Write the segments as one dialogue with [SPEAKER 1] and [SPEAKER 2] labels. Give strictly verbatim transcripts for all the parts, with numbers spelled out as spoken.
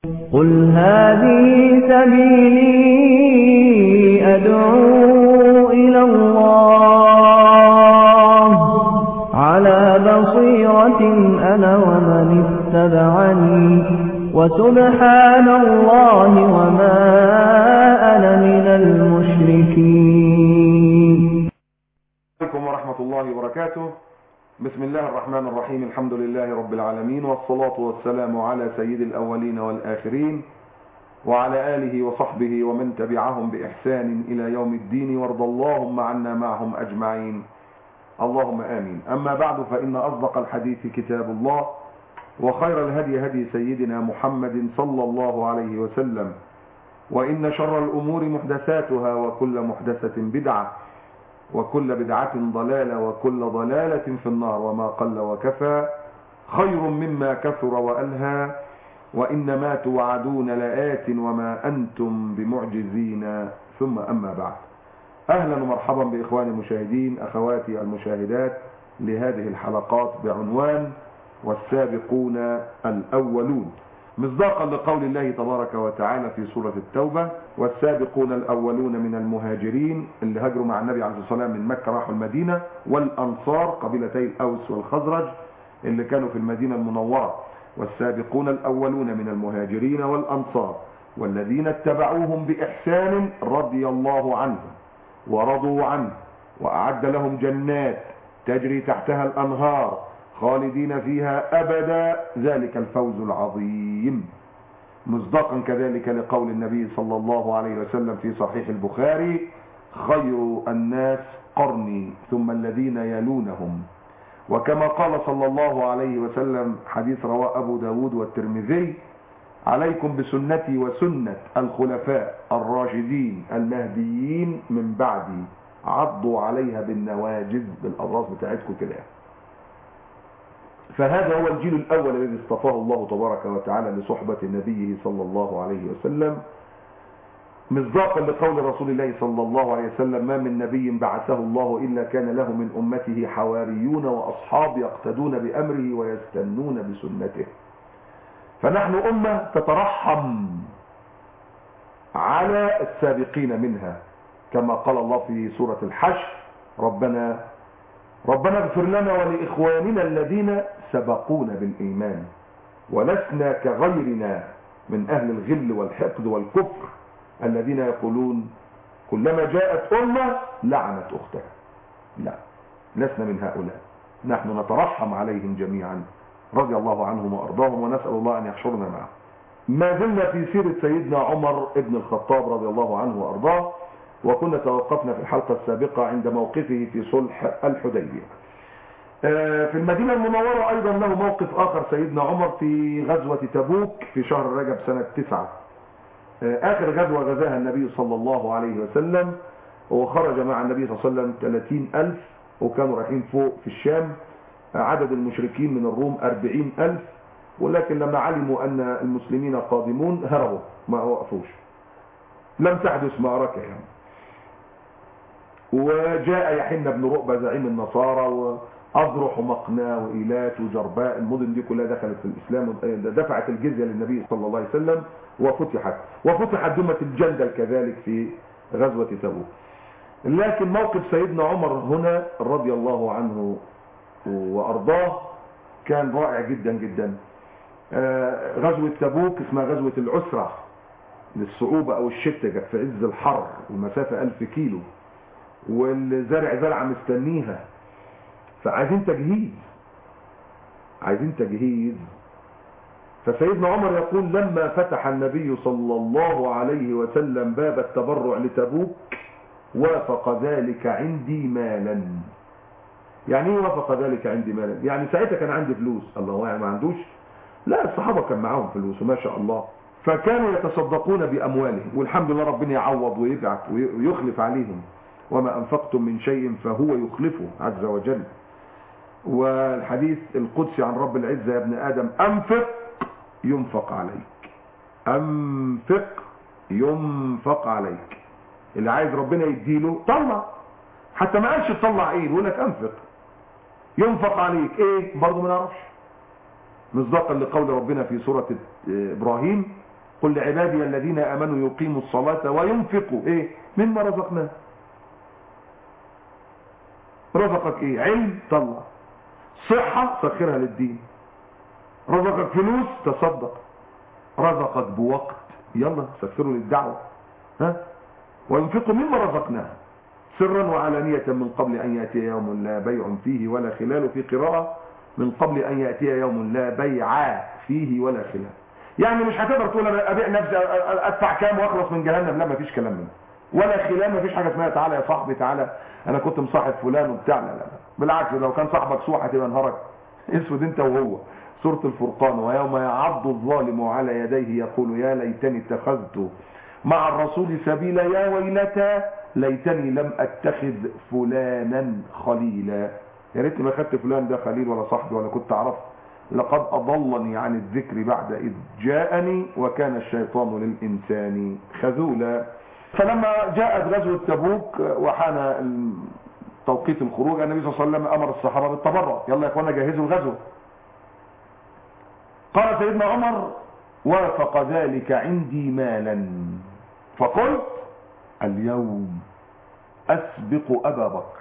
[SPEAKER 1] قل هذه سبيلي أدعو إلى الله على بصيرة أنا ومن اتبعني وسبحان الله وما أنا من المشركين.
[SPEAKER 2] عليكم ورحمة الله وبركاته. بسم الله الرحمن الرحيم. الحمد لله رب العالمين، والصلاة والسلام على سيد الأولين والآخرين وعلى آله وصحبه ومن تبعهم بإحسان إلى يوم الدين، وارض اللهم عنا معهم أجمعين اللهم آمين. أما بعد، فإن أصدق الحديث كتاب الله، وخير الهدي هدي سيدنا محمد صلى الله عليه وسلم، وإن شر الأمور محدثاتها، وكل محدثة بدعة، وكل بدعة ضلالة، وكل ضلالة في النار. وما قل وكفى خير مما كثر وألهى، وإنما توعدون لآت وما أنتم بمعجزين. ثم أما بعد، أهلا ومرحبا بإخواني المشاهدين، أخواتي المشاهدات، لهذه الحلقات بعنوان والسابقون الأولون، مصداقا لقول الله تبارك وتعالى في سورة التوبة: والسابقون الأولون من المهاجرين اللي هاجروا مع النبي عليه الصلاة والسلام من مكة راحوا المدينة، والأنصار قبيلتي الأوس والخزرج اللي كانوا في المدينة المنورة. والسابقون الأولون من المهاجرين والأنصار والذين اتبعوهم بإحسان رضي الله عنهم ورضوا عنه، وأعد لهم جنات تجري تحتها الأنهار خالدين فيها أبدا، ذلك الفوز العظيم. مصداقا كذلك لقول النبي صلى الله عليه وسلم في صحيح البخاري: خير الناس قرني ثم الذين يلونهم. وكما قال صلى الله عليه وسلم، حديث رواه أبو داود والترمذي: عليكم بسنتي وسنة الخلفاء الراشدين المهديين من بعدي، عضوا عليها بالنواجذ، بالأضراس بتاعتكم كده. فهذا هو الجيل الأول الذي اصطفاه الله تبارك وتعالى لصحبة نبيه صلى الله عليه وسلم، مصداقا لقول رسول الله صلى الله عليه وسلم: ما من نبي بعثه الله إلا كان له من أمته حواريون وأصحاب يقتدون بأمره ويستنون بسنته. فنحن أمة تترحم على السابقين منها، كما قال الله في سورة الحشر: ربنا ربنا اغفر لنا ولإخواننا الذين سبقونا بالإيمان ولسنا كغيرنا من أهل الغل والحقد والكفر الذين يقولون كلما جاءت أمة لعنت أختها. لا، لسنا من هؤلاء، نحن نترحم عليهم جميعا رضي الله عنهم وأرضاهم، ونسأل الله أن يحشرنا معهم. ما زلنا في سيرة سيدنا عمر ابن الخطاب رضي الله عنه وأرضاه، وكنا توقفنا في الحلقة السابقة عند موقفه في صلح الحديبية. في المدينة المنورة أيضا له موقف آخر سيدنا عمر في غزوة تبوك في شهر رجب سنة تسعة، آخر غزوة غزاها النبي صلى الله عليه وسلم، وخرج مع النبي صلى الله عليه وسلم ثلاثين ألف، وكانوا رايحين فوق في الشام. عدد المشركين من الروم أربعين ألف، ولكن لما علموا أن المسلمين قادمون هربوا، ما وقفوش، لم تحدث معركة يعني. وجاء يحن بن رؤبة زعيم النصارى، وأضرح ومقناه وإيلات وجرباء، المدن دي كلها دخلت في الإسلام، دفعت الجزية للنبي صلى الله عليه وسلم، وفتحت وفتحت دمة الجندل كذلك في غزوة تبوك. لكن موقف سيدنا عمر هنا رضي الله عنه وأرضاه كان رائع جدا جدا. غزوة تبوك اسمها غزوة العسرة للصعوبة أو الشتة، في عز الحر والمسافة ألف كيلو، والزرع زرعة مستنيها، فعايزين تجهيز عايزين تجهيز فسيدنا عمر يقول: لما فتح النبي صلى الله عليه وسلم باب التبرع لتبوك وافق ذلك عندي مالا. يعني ايه وافق ذلك عندي مالا؟ يعني ساعتها كان عندي فلوس. الله، يعني ما عندوش؟ لا، الصحابة كان معاهم فلوس وما شاء الله، فكانوا يتصدقون بأموالهم، والحمد لله ربنا يعوض ويبعث ويخلف عليهم. وما أنفقتم من شيء فهو يخلفه عز وجل. والحديث القدسي عن رب العزة: يا ابن آدم أنفق ينفق عليك، أنفق ينفق عليك. اللي عايز ربنا يديله طلع، حتى ما قالش تطلع ايه، يقول لك أنفق ينفق عليك. ايه برضه ما نعرفش، مصداقا لقول ربنا في سورة إبراهيم: قل لعبادي الذين امنوا يقيموا الصلاة وينفقوا ايه مما رزقناه. رزقك ايه؟ علم، طلع. صحة، سخرها للدين. رزقك فلوس، تصدق. رزقك بوقت، يلا سخره للدعوة. ها؟ وينفقوا مما رزقناه سرا وعلانية من قبل ان يأتي يوم لا بيع فيه ولا خلال. في قراءة من قبل ان يأتي يوم لا بيع فيه ولا خلال. يعني مش هتقدر تقول انا ابيع نفسي ادفع كام واخلص من جهنم، لا مفيش كلام منه. ولا خلال، مفيش حاجه اسمها تعالى يا صاحبي تعالى انا كنت مصاحب فلان وبتاع، لا لا بالعكس، لو كان صاحبك سوء هتبقى نهارك اسود انت وهو. سورة الفرقان: ويوم يعض الظالم على يديه يقول يا ليتني اتخذت مع الرسول سبيلا يا ويلتى ليتني لم اتخذ فلانا خليلا. يا ريتني ما خدت فلان ده خليل ولا صاحبي ولا كنت اعرفه، لقد اضلني عن الذكر بعد اذ جاءني وكان الشيطان للانسان خذولا. فلما جاءت غزوة تبوك وحان توقيت الخروج، النبي صلى الله عليه وسلم امر الصحابة بالتبرع، يلا يا اخوانا جهزوا الغزوة. قال سيدنا عمر: وافق ذلك عندي مالا فقلت اليوم اسبق ابا بكر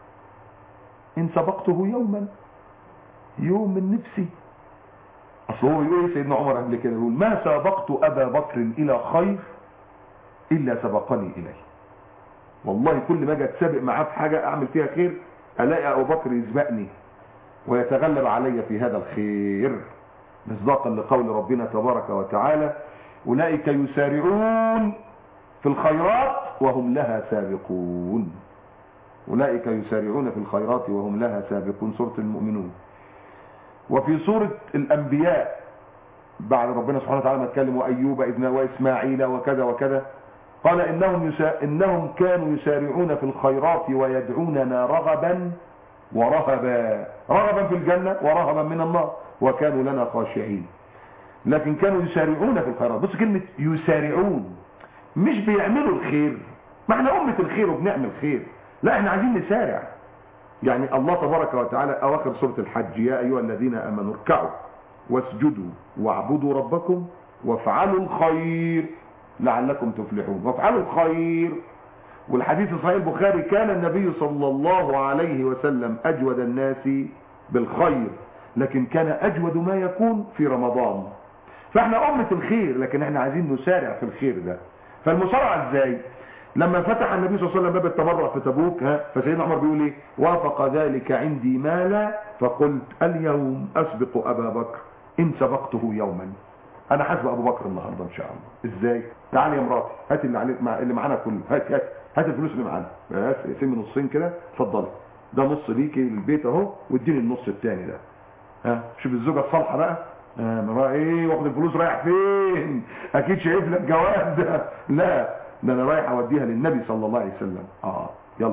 [SPEAKER 2] ان سبقته يوما، يوم من نفسي. اصل هو يقول ايه سيدنا عمر قبل كده؟ يقول ما سبقت ابا بكر الى خير الا سبقني اليه. والله كل ما اجي اتسابق معاه في حاجه اعمل فيها خير الاقي ابو بكر يسبقني ويتغلب علي في هذا الخير، مصداقا لقول ربنا تبارك وتعالى: اولئك يسارعون في الخيرات وهم لها سابقون. اولئك يسارعون في الخيرات وهم لها سابقون، سوره المؤمنون. وفي سوره الانبياء بعد ربنا سبحانه وتعالى ما اتكلم وايوب اذ واسماعيل وكذا وكذا، قال انهم يسا... انهم كانوا يسارعون في الخيرات ويدعوننا رغبا ورهبا، رغبا في الجنه ورهبا من النار، وكانوا لنا خاشعين. لكن كانوا يسارعون في الخيرات. بص كلمه يسارعون، مش بيعملوا الخير، ما احنا امه الخير وبنعمل خير، لا احنا عايزين نسارع. يعني الله تبارك وتعالى اواخر سوره الحج: يا ايها الذين امنوا اركعوا واسجدوا واعبدوا ربكم وافعلوا الخير لعلكم تفلحون. وافعلوا الخير. والحديث صحيح البخاري: كان النبي صلى الله عليه وسلم اجود الناس بالخير، لكن كان اجود ما يكون في رمضان. فاحنا امه الخير، لكن احنا عايزين نسارع في الخير ده. فالمسارعه ازاي؟ لما فتح النبي صلى الله عليه وسلم باب التبرع في تبوك، ها فسيدنا عمر بيقول ايه؟ وافق ذلك عندي مالا فقلت اليوم اسبق ابا بكر ان سبقته يوما. انا هسبق ابو بكر النهارده ان شاء الله. ازاي؟ تعالي يا مراتي هاتي اللي عليك مع اللي معانا كله، هات هات هات الفلوس اللي معانا، بس اقسمي نصين كده، اتفضلي ده نص ليكي للبيت اهو واديني النص الثاني ده. ها شوف الزوجه الصالحه بقى، اه مرا ايه واخد الفلوس رايح فين؟ اكيد شايف لك جواب ده، لا ده انا رايح اوديها للنبي صلى الله عليه وسلم. اه يلا.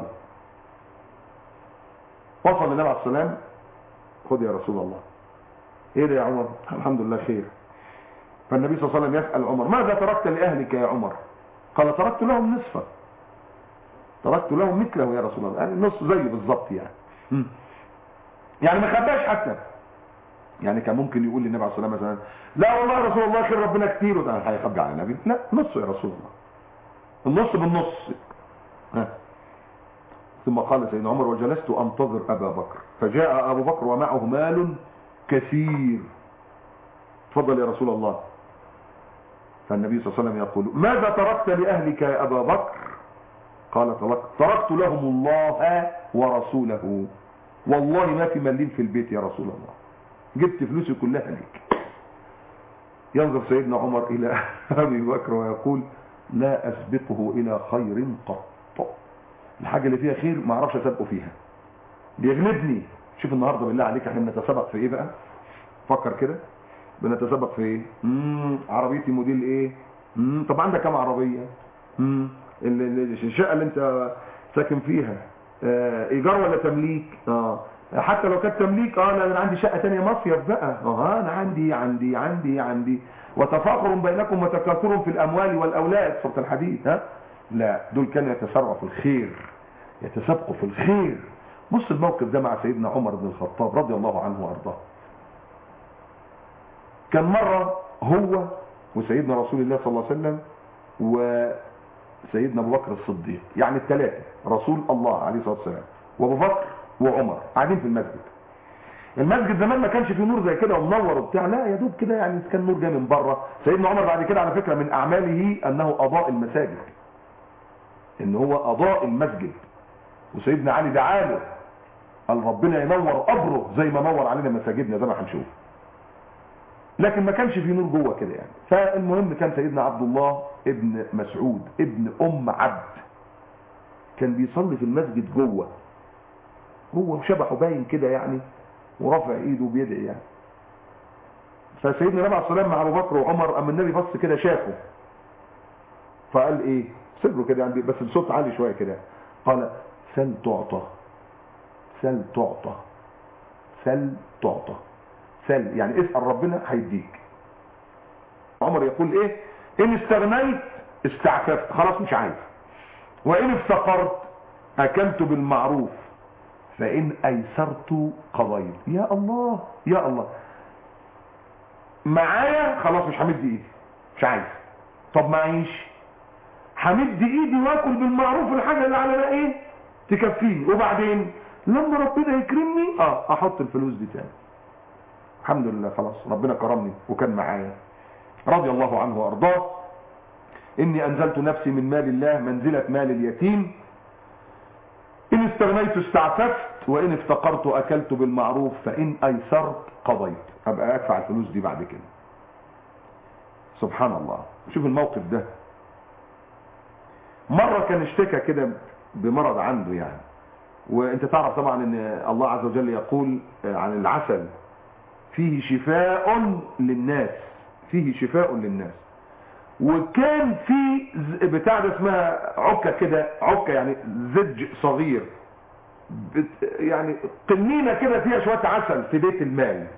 [SPEAKER 2] وصل النبي عليه السلام: خد يا رسول الله. ايه ده يا عمر؟ الحمد لله خير. فالنبي صلى الله عليه وسلم يسأل عمر: ماذا تركت لأهلك يا عمر؟ قال: تركت لهم نصفا، تركت لهم مثله يا رسول الله، يعني النص زيه بالظبط يعني. م. يعني ما خباش حتى. يعني كان ممكن يقول للنبي عليه الصلاه والسلام مثلا: لا والله يا رسول الله خير ربنا كتير، وده هيخبي على النبي، لا نصه يا رسول الله، النص بالنص. ها. ثم قال سيدنا عمر: وجلست انتظر ابا بكر فجاء ابو بكر ومعه مال كثير. تفضل يا رسول الله. فالنبي صلى الله عليه وسلم يقول: ماذا تركت لأهلك يا أبا بكر؟ قال: تركت لهم الله ورسوله، والله ما في مليم في البيت يا رسول الله، جبت فلوسي كلها لك. ينظر سيدنا عمر إلى أبي بكر ويقول: لا أسبقه إلى خير قط، الحاجة اللي فيها خير ما أعرفش أسبقه فيها، بيغلبني. شوف النهاردة بالله عليك احنا بنتسابق في إيه بقى؟ فكر كده، بنتسابق في ايه؟ امم عربيتي موديل ايه؟ امم طب عندك كام عربيه؟ امم الشقه اللي انت ساكن فيها آه ايجار ولا تمليك؟ اه حتى لو كانت تمليك، اه لا انا عندي شقه ثانيه مصيف بقى، اه انا عندي عندي عندي عندي وتفاخر بينكم وتكاثر في الاموال والاولاد، سوره الحديث. ها لا، دول كانوا يتسارعوا في الخير، يتسابقوا في الخير. بص الموقف ده مع سيدنا عمر بن الخطاب رضي الله عنه وارضاه. كان مرة هو وسيدنا رسول الله صلى الله عليه وسلم وسيدنا ابو بكر الصديق، يعني الثلاثه رسول الله عليه الصلاه والسلام وابو بكر وعمر قاعدين في المسجد. المسجد زمان ما كانش فيه نور زي كده ومنور وبتاع، لا يا دوب كده يعني كان نور جاي من بره. سيدنا عمر بعد كده على فكره من اعماله انه اضاء المساجد، ان هو اضاء المسجد. وسيدنا علي دعاله قال ربنا ينور قبره زي ما نور علينا مساجدنا زي ما هنشوف. لكن ما كانش فيه نور جوه كده يعني. فالمهم كان سيدنا عبد الله ابن مسعود ابن ام عبد كان بيصلي في المسجد جوه، هو شبحه باين كده يعني ورافع ايده وبيدعي يعني. فسيدنا النبي عليه الصلاه والسلام مع ابو بكر وعمر، اما النبي بص كده شافه فقال ايه سره كده يعني بس بصوت عالي شويه كده، قال سل تعطى سل تعطى سل تعطى. سل يعني اسال ربنا هيديك. عمر يقول ايه؟ ان استغنيت استعففت، خلاص مش عايز. وان افتقرت اكلت بالمعروف، فان ايسرت قضيت. يا الله يا الله، معايا خلاص مش همد ايدي مش عايز. طب معيش همد ايدي واكل بالمعروف الحاجه اللي على ايه تكفيني، وبعدين لما ربنا يكرمني اه احط الفلوس دي تاني. الحمد لله خلاص ربنا كرمني وكان معايا رضي الله عنه وارضاه. اني انزلت نفسي من مال الله منزله مال اليتيم، ان استغنيت استعففت، وان افتقرت اكلت بالمعروف، فان ايسرت قضيت. ابقى ادفع الفلوس دي بعد كده. سبحان الله. شوف الموقف ده. مرة كان اشتكى كده بمرض عنده يعني، وانت تعرف طبعا ان الله عز وجل يقول عن العسل فيه شفاء للناس، فيه شفاء للناس. وكان في بتاع ده اسمها عكة كده، عكة يعني زج صغير يعني قنينة كده فيها شوية عسل في بيت المال.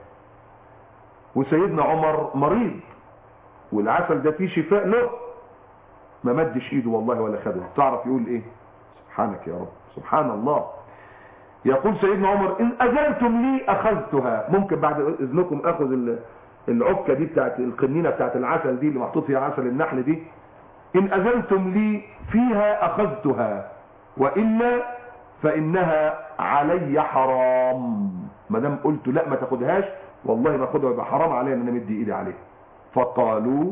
[SPEAKER 2] وسيدنا عمر مريض والعسل ده فيه شفاء له، ما مدش ايده والله ولا خده. تعرف يقول ايه؟ سبحانك يا رب سبحان الله. يقول سيدنا عمر ان اذنتم لي اخذتها. ممكن بعد اذنكم اخذ العكة دي بتاعت القنينة بتاعت العسل دي اللي محطوط فيها عسل النحل دي، ان اذنتم لي فيها اخذتها والا فانها علي حرام. ما دام قلت لا ما تاخدهاش والله ما اخدها، يبقى حرام علي ان انا مدي ايدي عليها. فقالوا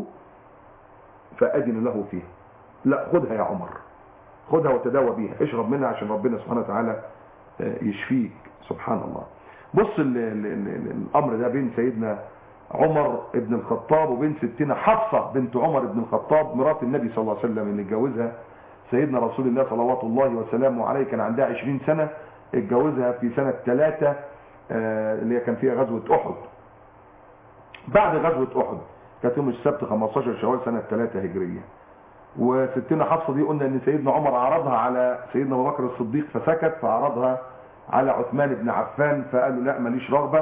[SPEAKER 2] فاذن له فيها. لا خدها يا عمر، خدها وتداوى بيها، اشرب منها عشان ربنا سبحانه وتعالى يشفيك. سبحان الله. بص ال ال ال الامر ده بين سيدنا عمر ابن الخطاب وبين ستنا حفصة بنت عمر ابن الخطاب مرات النبي صلى الله عليه وسلم اللي اتجوزها سيدنا رسول الله صلوات الله وسلامه عليه. كان عندها عشرين سنة، اتجوزها في سنة ثلاثة اللي هي كان فيها غزوة احد. بعد غزوة احد كانت يوم السبت خمستاشر شوال سنة ثلاثة هجرية. وستنا حفصة دي قلنا ان سيدنا عمر عرضها على سيدنا ابو بكر الصديق فسكت، فعرضها على عثمان بن عفان فقالوا لا ماليش رغبة،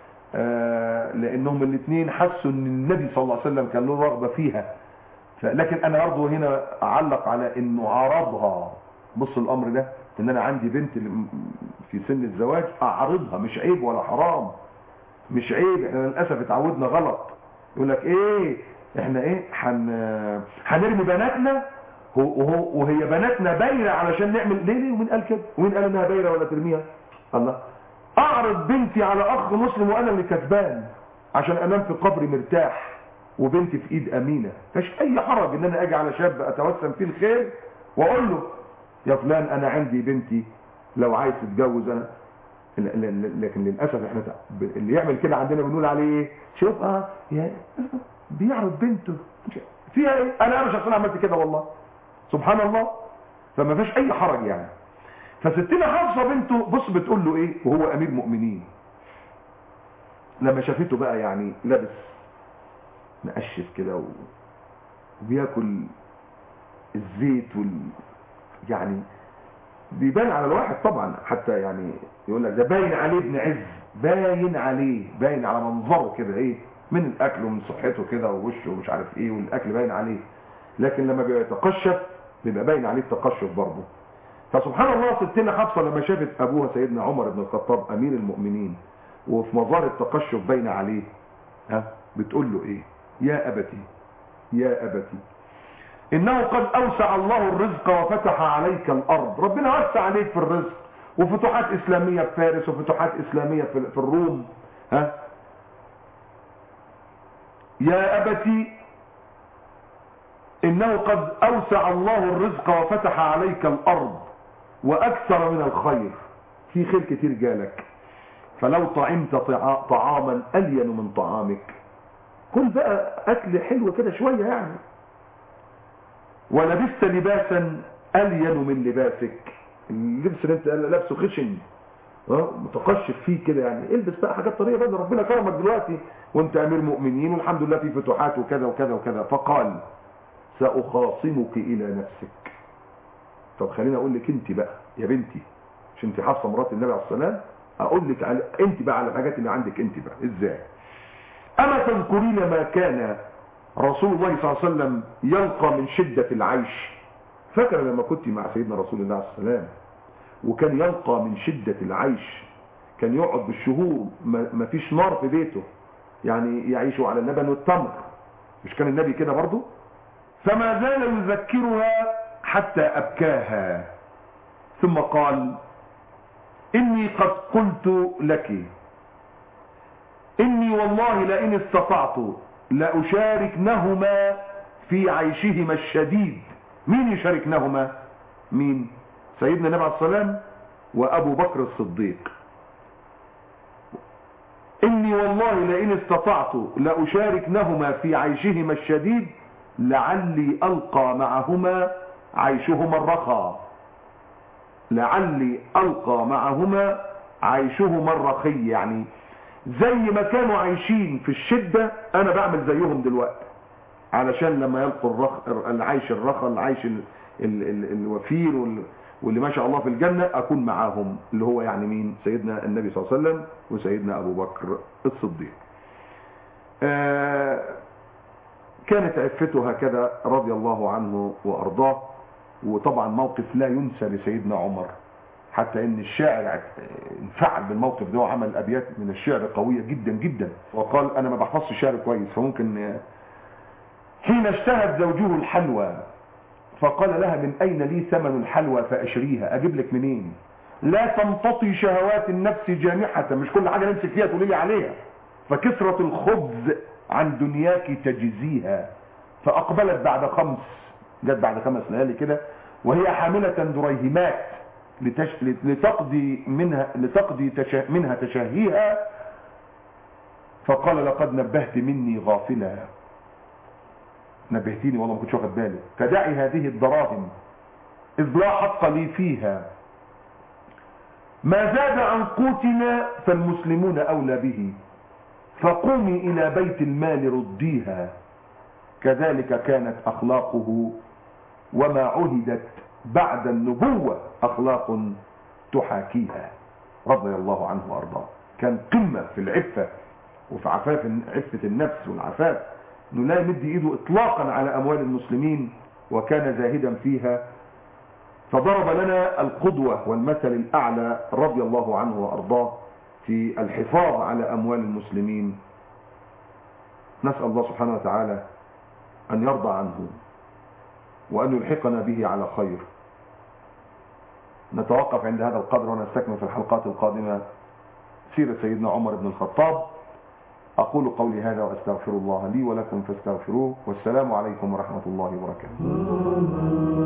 [SPEAKER 2] آه لانهم الاثنين حسوا ان النبي صلى الله عليه وسلم كان له رغبة فيها. لكن انا برضه هنا اعلق على انه عرضها. بص الامر ده ان انا عندي بنت في سن الزواج اعرضها، مش عيب ولا حرام، مش عيب. احنا للاسف اتعودنا غلط، يقول لك ايه احنا ايه حن هنرمي بناتنا وهو وهي بناتنا بايره علشان نعمل ليه ليه ومين قال كده؟ ومين قال انها بايره ولا ترميها؟ الله. اعرض بنتي على اخ مسلم وانا اللي كسبان عشان انام في قبري مرتاح وبنتي في ايد امينه. مفيش اي حرج ان انا اجي على شاب اتوسم فيه الخير واقول له يا فلان انا عندي بنتي لو عايز تتجوز انا. لكن للاسف احنا اللي يعمل كده عندنا بنقول عليه ايه؟ شوف اه يا بيعرض بنته فيها ايه؟ انا مش عشان عملت كده والله. سبحان الله. فما فيش اي حرج يعني. فستنا حفصه بنته بص بتقول له ايه وهو امير مؤمنين لما شافته بقى يعني لابس مقشف كده وبياكل الزيت وال يعني بيبان على الواحد طبعا، حتى يعني يقول لك ده باين عليه ابن عز، باين عليه باين على منظره كده ايه من الاكل ومن صحته كده ووشه ومش عارف ايه والاكل باين عليه. لكن لما بيتقشف بيبقى باين عليه التقشف برضه. فسبحان الله ستنا حفصه لما شافت ابوها سيدنا عمر بن الخطاب امير المؤمنين وفي مظاهر التقشف باين عليه ها بتقول له ايه؟ يا ابتي يا أبتي إنه قد أوسع الله الرزق وفتح عليك الأرض. ربنا وسع عليك في الرزق، وفتوحات إسلامية في فارس وفتوحات إسلامية في الروم. ها يا أبتي إنه قد أوسع الله الرزق وفتح عليك الأرض وأكثر من الخير، في خير كتير جالك. فلو طعمت طعاما ألين من طعامك، كل بقى أكل حلو كده شوية يعني. ولبست لباسا ألين من لباسك، اللبس اللي انت لابسه خشن اه متقشف فيه كده يعني، البس بقى حاجات طريقة بقى، ربنا كرمك دلوقتي وانت امير مؤمنين والحمد لله في فتوحات وكذا وكذا وكذا. فقال سأخاصمك إلى نفسك. طب خليني أقول لك أنت بقى يا بنتي، مش أنت حافظة مرات النبي عليه السلام، أقول لك على أنت بقى على الحاجات اللي عندك أنت بقى إزاي. أما تذكرين ما كان رسول الله صلى الله عليه وسلم يلقى من شدة العيش؟ فاكرة لما كنت مع سيدنا رسول الله عليه السلام وكان يلقى من شدة العيش، كان يقعد بالشهور ما فيش نار في بيته، يعني يعيشوا على اللبن والتمر، مش كان النبي كده برضو؟ فما زال يذكرها حتى أبكاها، ثم قال إني قد قلت لك إني والله لئن استطعت لأشاركنهما في عيشهما الشديد. مين يشاركنهما؟ مين؟ سيدنا النبي عليه السلام وأبو بكر الصديق. إني والله لئن استطعت لأشاركنهما في عيشهما الشديد لعلي ألقى معهما عيشهما الرخاء، لعلي ألقى معهما عيشهما الرخي، يعني زي ما كانوا عايشين في الشدة أنا بعمل زيهم دلوقتي، علشان لما يلقوا الرخ... العيش الرخاء، العيش ال... ال... ال... الوفير وال... واللي ما شاء الله في الجنة أكون معاهم، اللي هو يعني مين؟ سيدنا النبي صلى الله عليه وسلم وسيدنا أبو بكر الصديق. آه كانت عفته هكذا رضي الله عنه وأرضاه. وطبعا موقف لا ينسى لسيدنا عمر، حتى ان الشاعر انفعل بالموقف ده وعمل ابيات من الشعر قوية جدا جدا، وقال انا ما بحفظش الشعر كويس فممكن. حين اشتهت زوجه الحلوى فقال لها من اين لي ثمن الحلوى فاشريها، اجيب لك منين؟ لا تمتطي شهوات النفس جامحة، مش كل حاجة نمسك فيها تقولي لي عليها، فكثرة الخبز عن دنياك تجزيها. فاقبلت بعد خمس، جت بعد خمس ليالي كده وهي حاملة دريهمات لتش... لتقضي منها لتقضي تشا... منها تشاهيها. فقال لقد نبهت مني غافلة، نبهتيني والله ما كنتش واخد بالي، فدعي هذه الدراهم إذ لا حق لي فيها، ما زاد عن قوتنا فالمسلمون أولى به، فقومي إلى بيت المال رديها. كذلك كانت أخلاقه وما عهدت بعد النبوة أخلاق تحاكيها، رضي الله عنه وأرضاه. كان قمة في العفة وفي عفاف عفة النفس والعفاف، انه لا يمد ايده اطلاقا على اموال المسلمين وكان زاهدا فيها. فضرب لنا القدوة والمثل الاعلى رضي الله عنه وارضاه في الحفاظ على اموال المسلمين. نسأل الله سبحانه وتعالى ان يرضى عنه وان يلحقنا به على خير. نتوقف عند هذا القدر ونستكمل في الحلقات القادمة سيرة سيدنا عمر بن الخطاب. أقول قولي هذا وأستغفر الله لي ولكم فاستغفروه، والسلام عليكم ورحمة الله وبركاته.